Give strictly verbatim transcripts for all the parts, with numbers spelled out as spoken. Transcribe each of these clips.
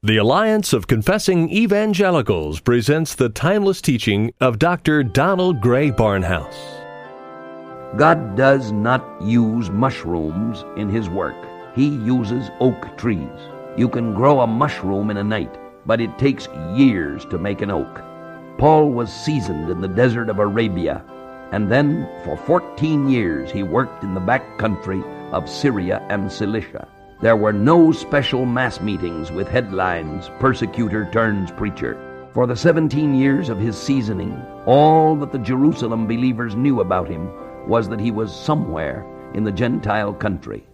The Alliance of Confessing Evangelicals presents the timeless teaching of Doctor Donald Grey Barnhouse. God does not use mushrooms in His work. He uses oak trees. You can grow a mushroom in a night, but it takes years to make an oak. Paul was seasoned in the desert of Arabia, and then for fourteen years he worked in the back country of Syria and Cilicia. There were no special mass meetings with headlines, persecutor turns preacher. For the seventeen years of his seasoning, all that the Jerusalem believers knew about him was that he was somewhere in the Gentile country.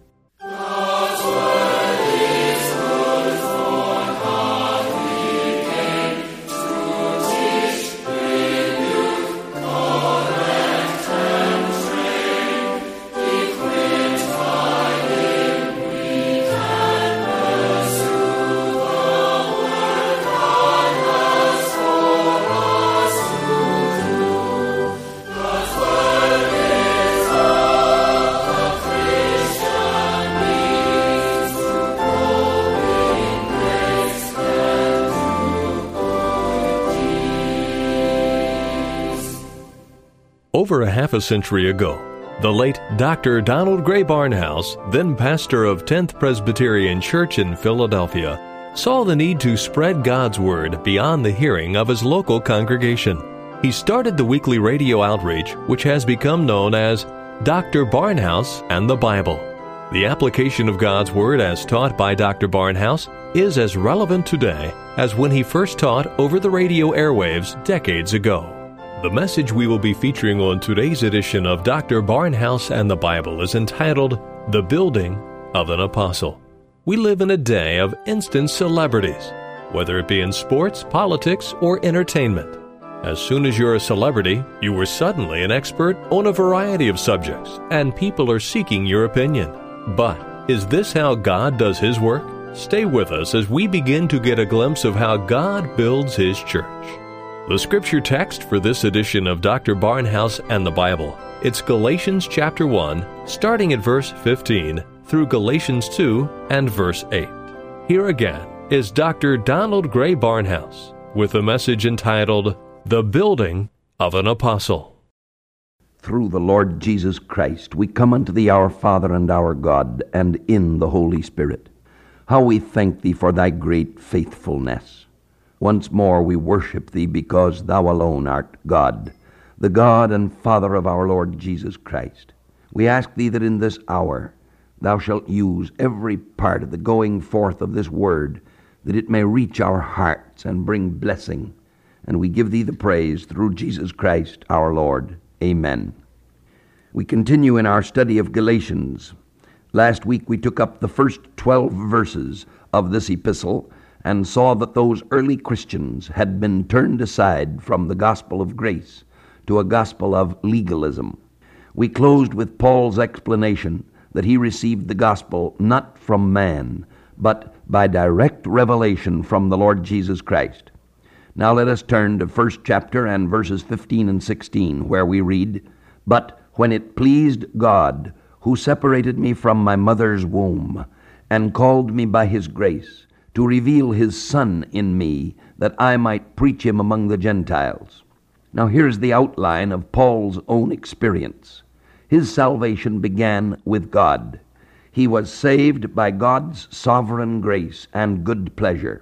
Over a half a century ago, the late Doctor Donald Grey Barnhouse, then pastor of tenth Presbyterian Church in Philadelphia, saw the need to spread God's Word beyond the hearing of his local congregation. He started the weekly radio outreach, which has become known as Doctor Barnhouse and the Bible. The application of God's Word as taught by Doctor Barnhouse is as relevant today as when he first taught over the radio airwaves decades ago. The message we will be featuring on today's edition of Doctor Barnhouse and the Bible is entitled, The Building of an Apostle. We live in a day of instant celebrities, whether it be in sports, politics, or entertainment. As soon as you're a celebrity, you are suddenly an expert on a variety of subjects, and people are seeking your opinion. But is this how God does His work? Stay with us as we begin to get a glimpse of how God builds His church. The scripture text for this edition of Doctor Barnhouse and the Bible, it's Galatians chapter one, starting at verse fifteen, through Galatians two and verse eight. Here again is Doctor Donald Grey Barnhouse with a message entitled, The Building of an Apostle. Through the Lord Jesus Christ, we come unto Thee, our Father and our God, and in the Holy Spirit. How we thank Thee for Thy great faithfulness. Once more we worship Thee because Thou alone art God, the God and Father of our Lord Jesus Christ. We ask Thee that in this hour Thou shalt use every part of the going forth of this word, that it may reach our hearts and bring blessing. And we give Thee the praise through Jesus Christ our Lord. Amen. We continue in our study of Galatians. Last week we took up the first twelve verses of this epistle, and saw that those early Christians had been turned aside from the gospel of grace to a gospel of legalism. We closed with Paul's explanation that he received the gospel not from man, but by direct revelation from the Lord Jesus Christ. Now let us turn to first chapter and verses fifteen and sixteen, where we read, But when it pleased God, who separated me from my mother's womb, and called me by His grace, to reveal His Son in me, that I might preach Him among the Gentiles. Now here's the outline of Paul's own experience. His salvation began with God. He was saved by God's sovereign grace and good pleasure.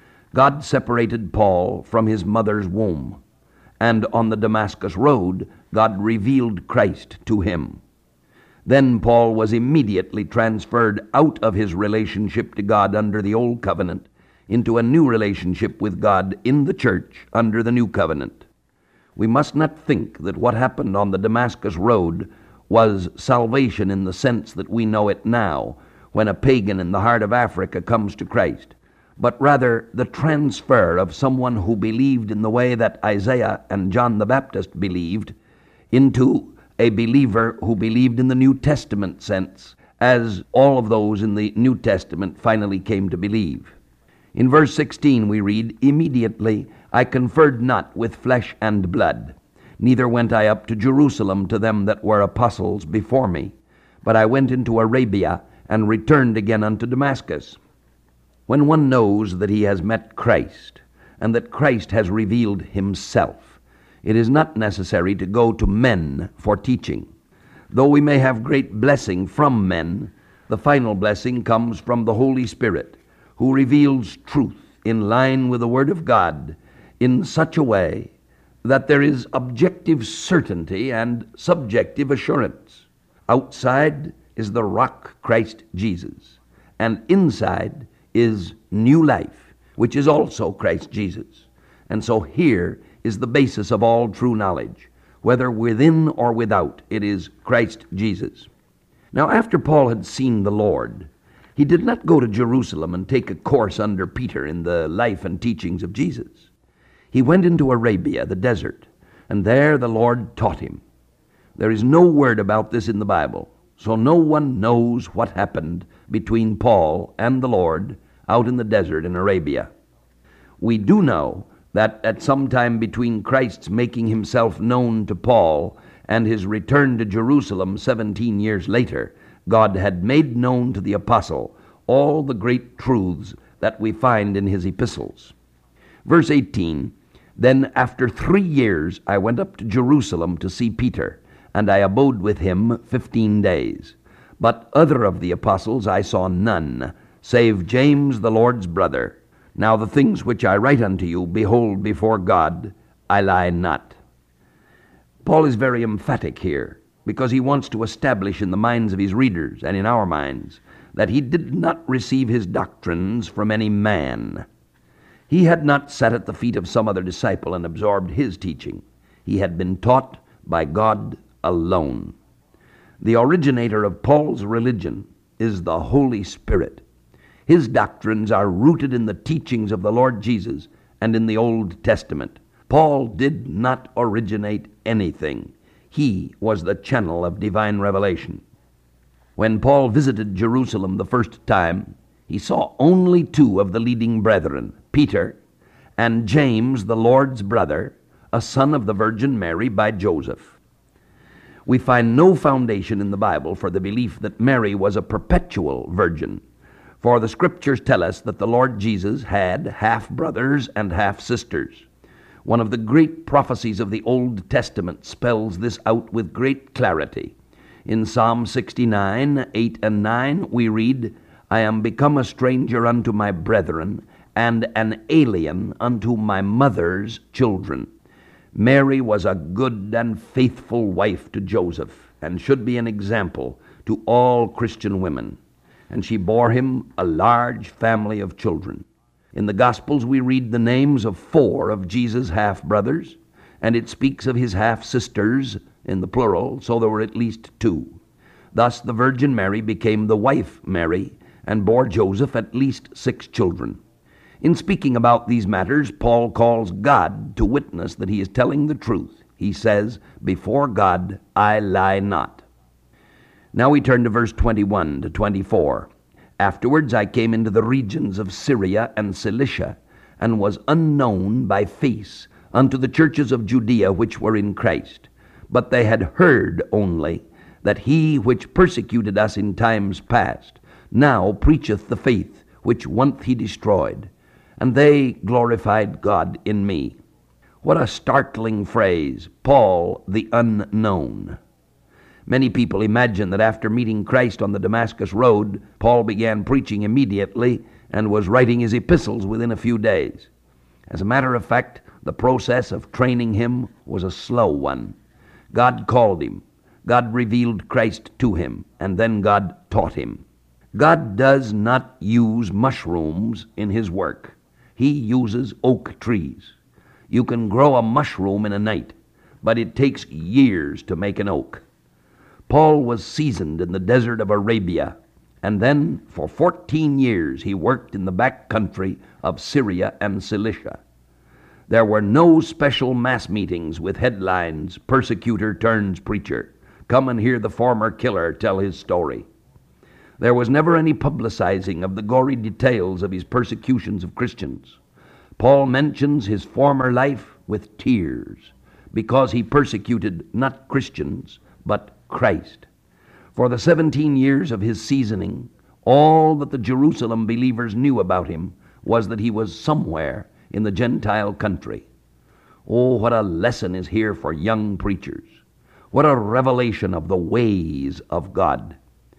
God separated Paul from his mother's womb, and on the Damascus road, God revealed Christ to him. Then Paul was immediately transferred out of his relationship to God under the Old Covenant into a new relationship with God in the church under the New Covenant. We must not think that what happened on the Damascus road was salvation in the sense that we know it now, when a pagan in the heart of Africa comes to Christ, but rather the transfer of someone who believed in the way that Isaiah and John the Baptist believed into a believer who believed in the New Testament sense, as all of those in the New Testament finally came to believe. In verse sixteen we read, Immediately I conferred not with flesh and blood, neither went I up to Jerusalem to them that were apostles before me, but I went into Arabia, and returned again unto Damascus. When one knows that he has met Christ, and that Christ has revealed himself, it is not necessary to go to men for teaching. Though we may have great blessing from men, the final blessing comes from the Holy Spirit, who reveals truth in line with the Word of God in such a way that there is objective certainty and subjective assurance. Outside is the rock, Christ Jesus, and inside is new life, which is also Christ Jesus. And so here is the basis of all true knowledge. Whether within or without, it is Christ Jesus. Now, after Paul had seen the Lord, he did not go to Jerusalem and take a course under Peter in the life and teachings of Jesus. He went into Arabia, the desert, and there the Lord taught him. There is no word about this in the Bible, so no one knows what happened between Paul and the Lord out in the desert in Arabia. We do know that at some time between Christ's making himself known to Paul and his return to Jerusalem seventeen years later, God had made known to the apostle all the great truths that we find in his epistles. Verse eighteen, "Then after three years I went up to Jerusalem to see Peter, and I abode with him fifteen days. But other of the apostles I saw none, save James the Lord's brother. Now the things which I write unto you, behold, before God, I lie not." Paul is very emphatic here, because he wants to establish in the minds of his readers and in our minds that he did not receive his doctrines from any man. He had not sat at the feet of some other disciple and absorbed his teaching. He had been taught by God alone. The originator of Paul's religion is the Holy Spirit. His doctrines are rooted in the teachings of the Lord Jesus and in the Old Testament. Paul did not originate anything. He was the channel of divine revelation. When Paul visited Jerusalem the first time, he saw only two of the leading brethren, Peter and James, the Lord's brother, a son of the Virgin Mary by Joseph. We find no foundation in the Bible for the belief that Mary was a perpetual virgin, for the Scriptures tell us that the Lord Jesus had half-brothers and half-sisters. One of the great prophecies of the Old Testament spells this out with great clarity. In Psalm sixty-nine, eight and nine, we read, "I am become a stranger unto my brethren, and an alien unto my mother's children." Mary was a good and faithful wife to Joseph, and should be an example to all Christian women. And she bore him a large family of children. In the Gospels we read the names of four of Jesus' half-brothers, and it speaks of his half-sisters in the plural, so there were at least two. Thus the Virgin Mary became the wife Mary, and bore Joseph at least six children. In speaking about these matters, Paul calls God to witness that he is telling the truth. He says, "Before God I lie not." Now we turn to verse twenty-one to twenty-four. "Afterwards I came into the regions of Syria and Cilicia, and was unknown by face unto the churches of Judea which were in Christ. But they had heard only that he which persecuted us in times past now preacheth the faith which once he destroyed. And they glorified God in me." What a startling phrase, Paul the unknown. Many people imagine that after meeting Christ on the Damascus road, Paul began preaching immediately and was writing his epistles within a few days. As a matter of fact, the process of training him was a slow one. God called him, God revealed Christ to him, and then God taught him. God does not use mushrooms in his work. He uses oak trees. You can grow a mushroom in a night, but it takes years to make an oak. Paul was seasoned in the desert of Arabia, and then for fourteen years he worked in the back country of Syria and Cilicia. There were no special mass meetings with headlines, "Persecutor turns preacher. Come and hear the former killer tell his story." There was never any publicizing of the gory details of his persecutions of Christians. Paul mentions his former life with tears, because he persecuted not Christians, but Christ. For the seventeen years of his seasoning, All that the Jerusalem believers knew about him was that he was somewhere in the Gentile country. Oh, what a lesson is here for young preachers. What a revelation of the ways of God.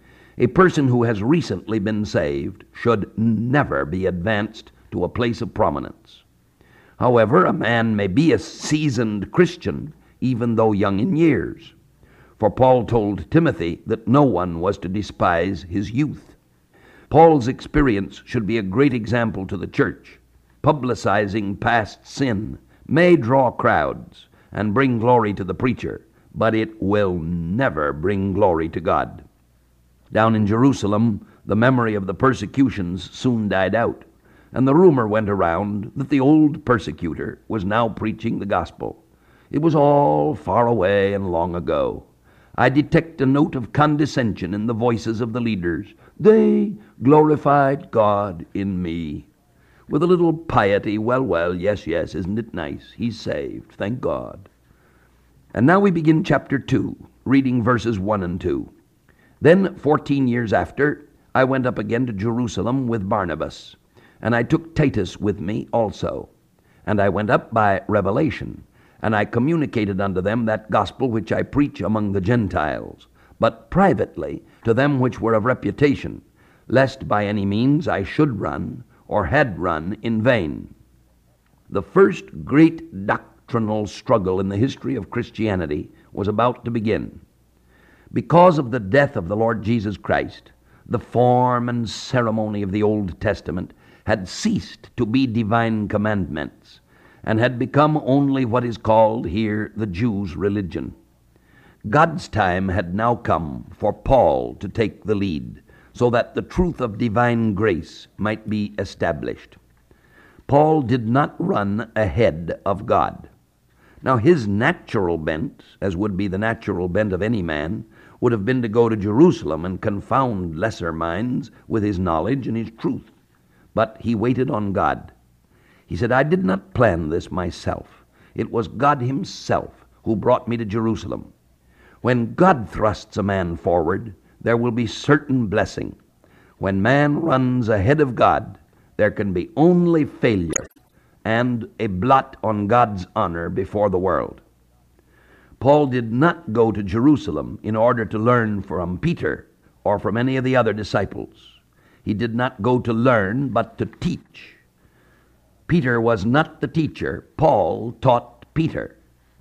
A person who has recently been saved should never be advanced to a place of prominence. However, a man may be a seasoned Christian even though young in years. For Paul told Timothy that no one was to despise his youth. Paul's experience should be a great example to the church. Publicizing past sin may draw crowds and bring glory to the preacher, but it will never bring glory to God. Down in Jerusalem, the memory of the persecutions soon died out, and the rumor went around that the old persecutor was now preaching the gospel. It was all far away and long ago. I detect a note of condescension in the voices of the leaders. They glorified God in me. With a little piety, well, well, yes, yes, isn't it nice? He's saved, thank God. And now we begin chapter two, reading verses one and two. Then, fourteen years after, I went up again to Jerusalem with Barnabas, and I took Titus with me also. And I went up by revelation, and I communicated unto them that gospel which I preach among the Gentiles, but privately to them which were of reputation, lest by any means I should run, or had run, in vain. The first great doctrinal struggle in the history of Christianity was about to begin. Because of the death of the Lord Jesus Christ, the form and ceremony of the Old Testament had ceased to be divine commandments, and had become only what is called here the Jews' religion. God's time had now come for Paul to take the lead, so that the truth of divine grace might be established. Paul did not run ahead of God. Now his natural bent, as would be the natural bent of any man, would have been to go to Jerusalem and confound lesser minds with his knowledge and his truth. But he waited on God. He said, I did not plan this myself. It was God himself who brought me to Jerusalem. When God thrusts a man forward, there will be certain blessing. When man runs ahead of God, there can be only failure and a blot on God's honor before the world. Paul did not go to Jerusalem in order to learn from Peter or from any of the other disciples. He did not go to learn, but to teach. Peter was not the teacher. Paul taught Peter.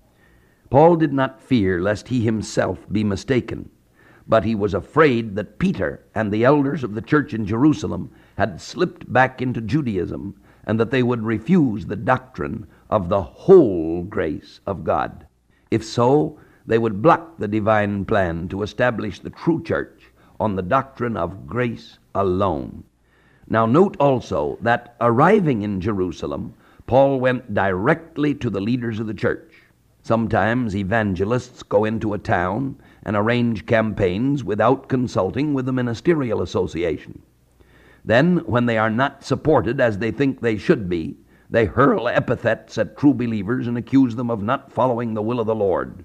Paul did not fear lest he himself be mistaken, but he was afraid that Peter and the elders of the church in Jerusalem had slipped back into Judaism, and that they would refuse the doctrine of the whole grace of God. If so, they would block the divine plan to establish the true church on the doctrine of grace alone. Now note also that arriving in Jerusalem, Paul went directly to the leaders of the church. Sometimes evangelists go into a town and arrange campaigns without consulting with the ministerial association. Then, when they are not supported as they think they should be, they hurl epithets at true believers and accuse them of not following the will of the Lord.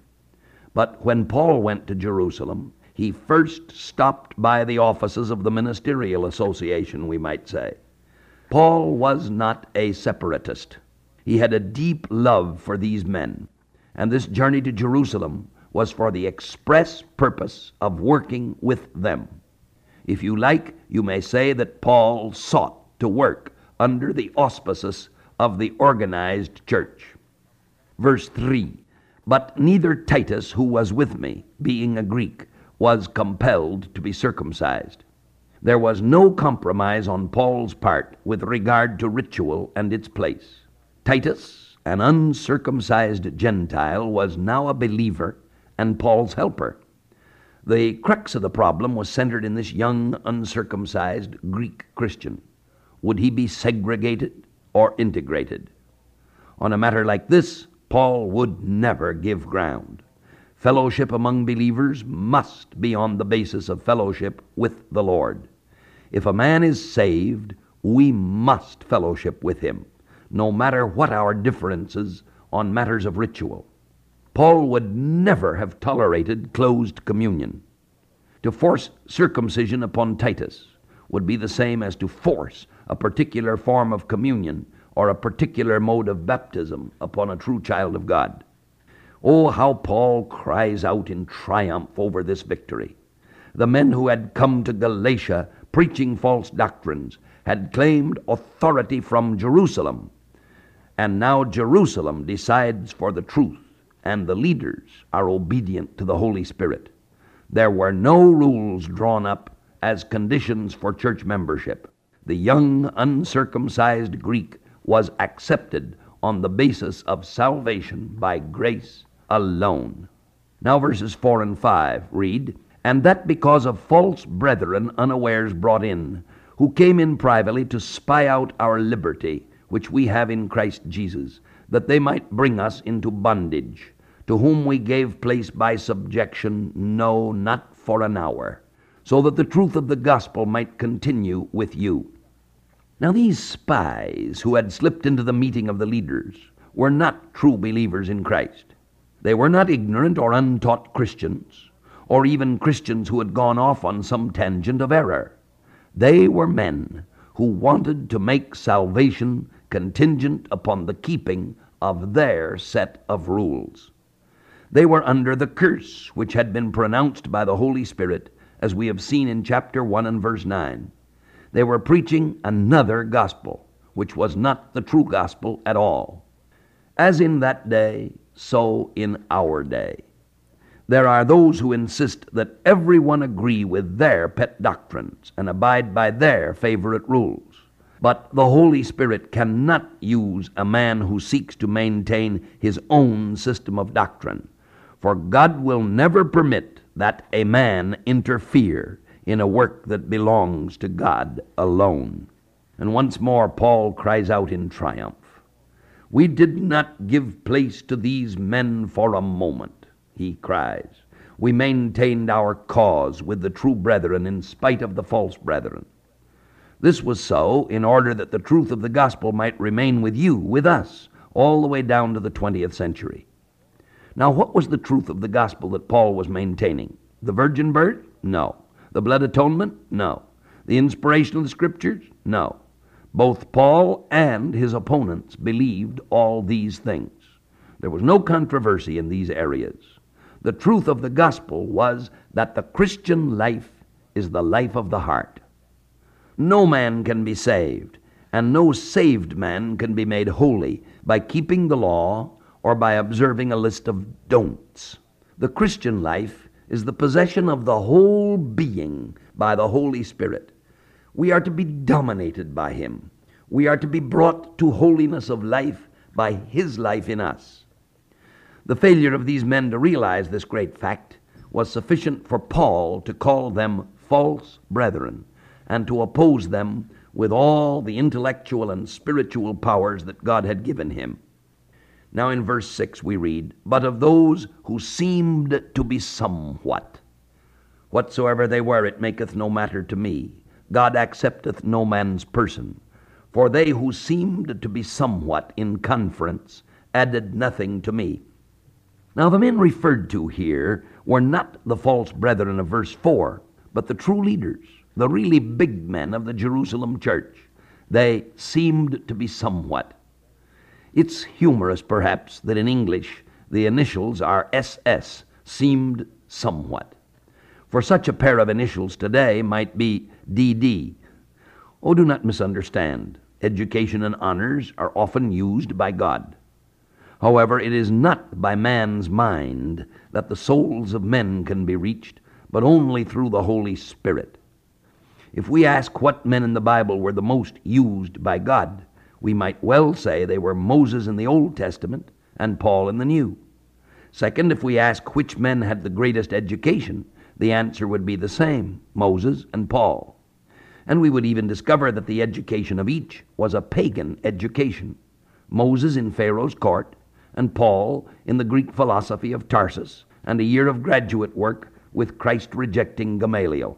But when Paul went to Jerusalem, he first stopped by the offices of the ministerial association, we might say. Paul was not a separatist. He had a deep love for these men, and this journey to Jerusalem was for the express purpose of working with them. If you like, you may say that Paul sought to work under the auspices of the organized church. Verse three, but neither Titus, who was with me, being a Greek, was compelled to be circumcised. There was no compromise on Paul's part with regard to ritual and its place. Titus, an uncircumcised Gentile, was now a believer and Paul's helper. The crux of the problem was centered in this young, uncircumcised Greek Christian. Would he be segregated or integrated? On a matter like this, Paul would never give ground. Fellowship among believers must be on the basis of fellowship with the Lord. If a man is saved, we must fellowship with him, no matter what our differences on matters of ritual. Paul would never have tolerated closed communion. To force circumcision upon Titus would be the same as to force a particular form of communion or a particular mode of baptism upon a true child of God. Oh, how Paul cries out in triumph over this victory. The men who had come to Galatia preaching false doctrines had claimed authority from Jerusalem, and now Jerusalem decides for the truth, and the leaders are obedient to the Holy Spirit. There were no rules drawn up as conditions for church membership. The young, uncircumcised Greek was accepted on the basis of salvation by grace alone. Now verses four and five read, "And that because of false brethren unawares brought in, who came in privately to spy out our liberty, which we have in Christ Jesus, that they might bring us into bondage, to whom we gave place by subjection, no, not for an hour, so that the truth of the gospel might continue with you." Now these spies who had slipped into the meeting of the leaders were not true believers in Christ. They were not ignorant or untaught Christians, or even Christians who had gone off on some tangent of error. They were men who wanted to make salvation contingent upon the keeping of their set of rules. They were under the curse which had been pronounced by the Holy Spirit, as we have seen in chapter one and verse nine. They were preaching another gospel, which was not the true gospel at all. As in that day, so in our day. There are those who insist that everyone agree with their pet doctrines and abide by their favorite rules. But the Holy Spirit cannot use a man who seeks to maintain his own system of doctrine, for God will never permit that a man interfere in a work that belongs to God alone. And once more Paul cries out in triumph, "We did not give place to these men for a moment," he cries. "We maintained our cause with the true brethren in spite of the false brethren." This was so in order that the truth of the gospel might remain with you, with us, all the way down to the twentieth century. Now, what was the truth of the gospel that Paul was maintaining? The virgin birth? No. The blood atonement? No. The inspiration of the Scriptures? No. Both Paul and his opponents believed all these things. There was no controversy in these areas. The truth of the gospel was that the Christian life is the life of the heart. No man can be saved, and no saved man can be made holy by keeping the law or by observing a list of don'ts. The Christian life is the possession of the whole being by the Holy Spirit. We are to be dominated by Him. We are to be brought to holiness of life by His life in us. The failure of these men to realize this great fact was sufficient for Paul to call them false brethren and to oppose them with all the intellectual and spiritual powers that God had given him. Now in verse six we read, "But of those who seemed to be somewhat, whatsoever they were, it maketh no matter to me. God accepteth no man's person. For they who seemed to be somewhat in conference added nothing to me." Now the men referred to here were not the false brethren of verse four, but the true leaders, the really big men of the Jerusalem church. They seemed to be somewhat. It's humorous, perhaps, that in English the initials are S S, seemed somewhat. For such a pair of initials today might be D D. Oh, do not misunderstand. Education and honors are often used by God. However, it is not by man's mind that the souls of men can be reached, but only through the Holy Spirit. If we ask what men in the Bible were the most used by God, we might well say they were Moses in the Old Testament and Paul in the New. Second, if we ask which men had the greatest education, the answer would be the same, Moses and Paul. And we would even discover that the education of each was a pagan education. Moses in Pharaoh's court, and Paul in the Greek philosophy of Tarsus, and a year of graduate work with Christ-rejecting Gamaliel.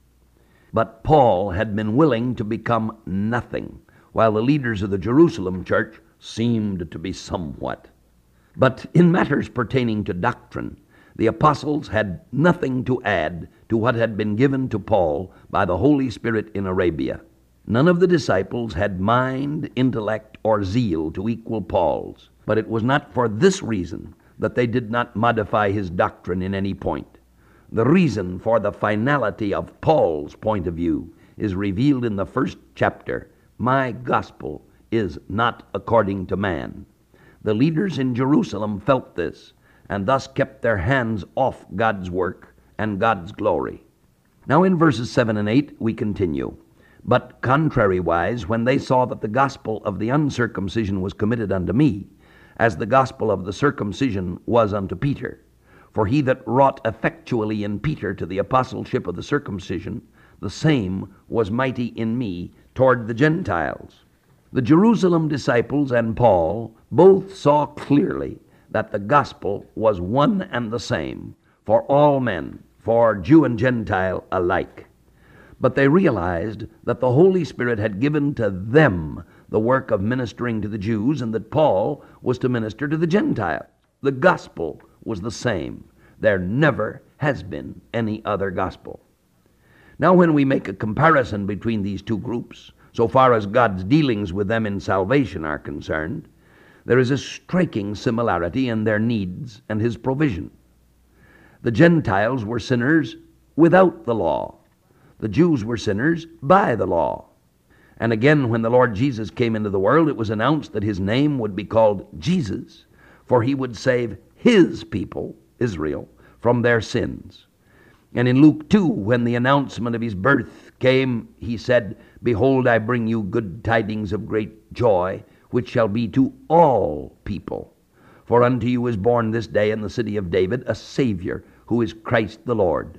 But Paul had been willing to become nothing, while the leaders of the Jerusalem church seemed to be somewhat. But in matters pertaining to doctrine, The apostles had nothing to add to what had been given to Paul by the Holy Spirit in Arabia. None of the disciples had mind, intellect, or zeal to equal Paul's, but it was not for this reason that they did not modify his doctrine in any point. The reason for the finality of Paul's point of view is revealed in the first chapter. My gospel is not according to man. The leaders in Jerusalem felt this, and thus kept their hands off God's work and God's glory. Now in verses seven and eight we continue. But contrariwise, when they saw that the gospel of the uncircumcision was committed unto me, as the gospel of the circumcision was unto Peter, for he that wrought effectually in Peter to the apostleship of the circumcision, the same was mighty in me toward the Gentiles. The Jerusalem disciples and Paul both saw clearly that the gospel was one and the same for all men, for Jew and Gentile alike. But they realized that the Holy Spirit had given to them the work of ministering to the Jews, and that Paul was to minister to the Gentiles. The gospel was the same. There never has been any other gospel. Now when we make a comparison between these two groups, so far as God's dealings with them in salvation are concerned, there is a striking similarity in their needs and his provision. The Gentiles were sinners without the law. The Jews were sinners by the law. And again, when the Lord Jesus came into the world, it was announced that his name would be called Jesus, for he would save his people, Israel, from their sins. And in Luke two, when the announcement of his birth came, he said, Behold, I bring you good tidings of great joy, which shall be to all people. For unto you is born this day in the city of David a Savior, who is Christ the Lord.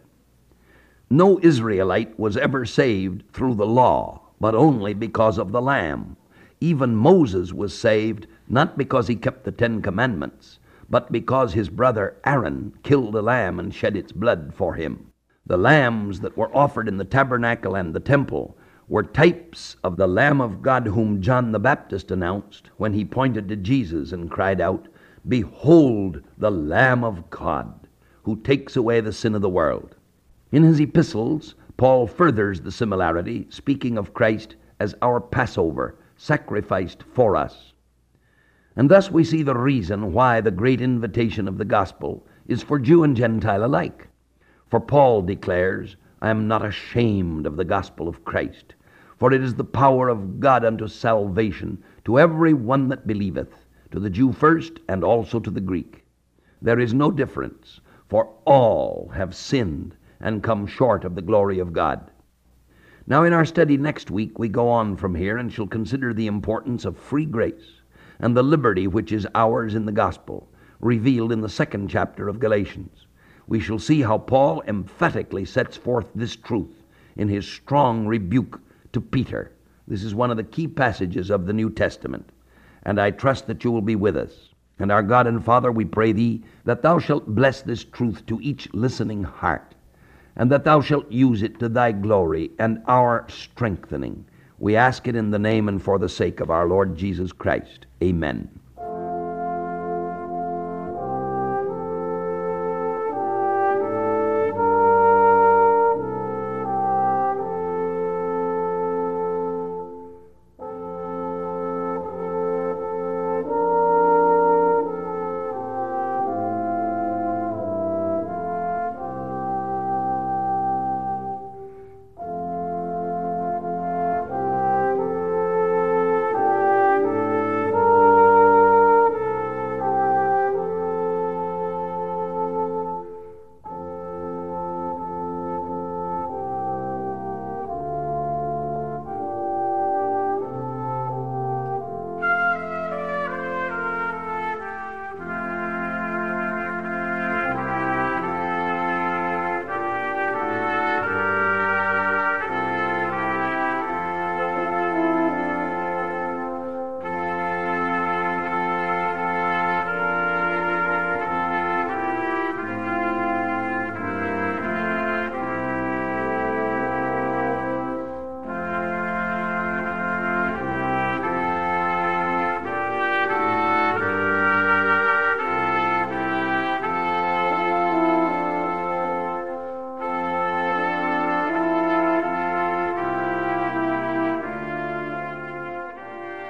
No Israelite was ever saved through the law, but only because of the Lamb. Even Moses was saved not because he kept the Ten Commandments, but because his brother Aaron killed a lamb and shed its blood for him. The lambs that were offered in the tabernacle and the temple were types of the Lamb of God whom John the Baptist announced when he pointed to Jesus and cried out, Behold the Lamb of God, who takes away the sin of the world. In his epistles, Paul furthers the similarity, speaking of Christ as our Passover, sacrificed for us. And thus we see the reason why the great invitation of the gospel is for Jew and Gentile alike. For Paul declares, I am not ashamed of the gospel of Christ, for it is the power of God unto salvation to every one that believeth, to the Jew first, and also to the Greek. There is no difference, for all have sinned and come short of the glory of God. Now in our study next week, we go on from here and shall consider the importance of free grace and the liberty which is ours in the gospel, revealed in the second chapter of Galatians. We shall see how Paul emphatically sets forth this truth in his strong rebuke to Peter. This is one of the key passages of the New Testament, and I trust that you will be with us. And our God and Father, we pray thee that thou shalt bless this truth to each listening heart, and that thou shalt use it to thy glory and our strengthening. We ask it in the name and for the sake of our Lord Jesus Christ. Amen.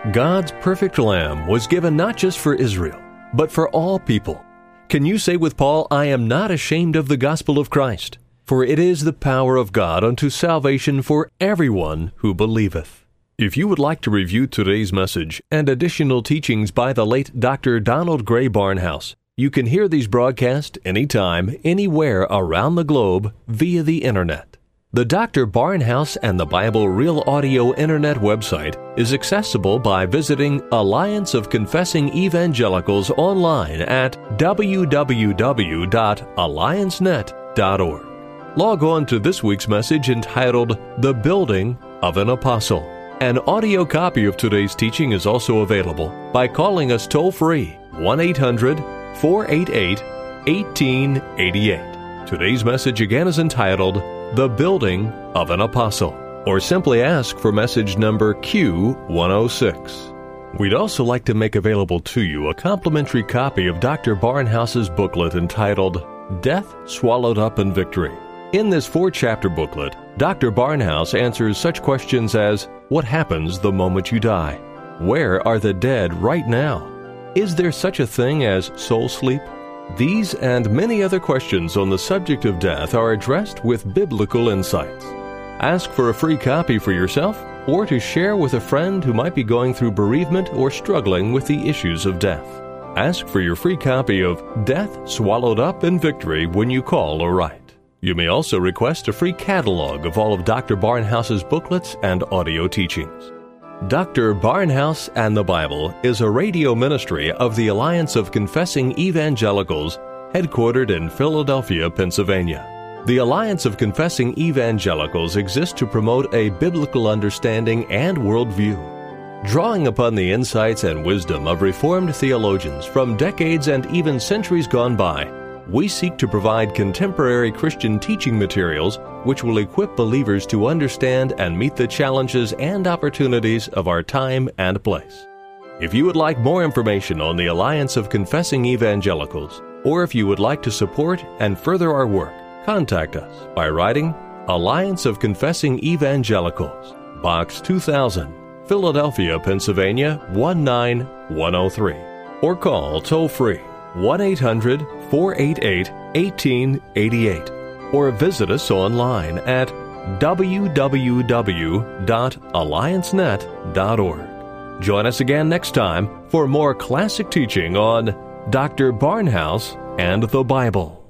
God's perfect Lamb was given not just for Israel, but for all people. Can you say with Paul, I am not ashamed of the gospel of Christ, for it is the power of God unto salvation for everyone who believeth. If you would like to review today's message and additional teachings by the late Doctor Donald Grey Barnhouse, you can hear these broadcasts anytime, anywhere around the globe via the Internet. The Doctor Barnhouse and the Bible Real Audio Internet website is accessible by visiting Alliance of Confessing Evangelicals online at w w w dot alliance net dot org. Log on to this week's message entitled The Building of an Apostle. An audio copy of today's teaching is also available by calling us toll-free one eight hundred four eight eight eighteen eighty-eight. Today's message again is entitled The Building of an Apostle, or simply ask for message number Q one oh six. We'd also like to make available to you a complimentary copy of Doctor Barnhouse's booklet entitled Death Swallowed Up in Victory. In this four-chapter booklet, Doctor Barnhouse answers such questions as, what happens the moment you die? Where are the dead right now? Is there such a thing as soul sleep? These and many other questions on the subject of death are addressed with biblical insights. Ask for a free copy for yourself or to share with a friend who might be going through bereavement or struggling with the issues of death. Ask for your free copy of Death Swallowed Up in Victory when you call or write. You may also request a free catalog of all of Doctor Barnhouse's booklets and audio teachings. Doctor Barnhouse and the Bible is a radio ministry of the Alliance of Confessing Evangelicals, headquartered in Philadelphia, Pennsylvania. The Alliance of Confessing Evangelicals exists to promote a biblical understanding and worldview. Drawing upon the insights and wisdom of Reformed theologians from decades and even centuries gone by, we seek to provide contemporary Christian teaching materials which will equip believers to understand and meet the challenges and opportunities of our time and place. If you would like more information on the Alliance of Confessing Evangelicals, or if you would like to support and further our work, contact us by writing Alliance of Confessing Evangelicals, Box two thousand, Philadelphia, Pennsylvania one nine one oh three, or call toll-free one eight hundred four eight eight eighteen eighty-eight, or visit us online at w w w dot alliance net dot org. Join us again next time for more classic teaching on Doctor Barnhouse and the Bible.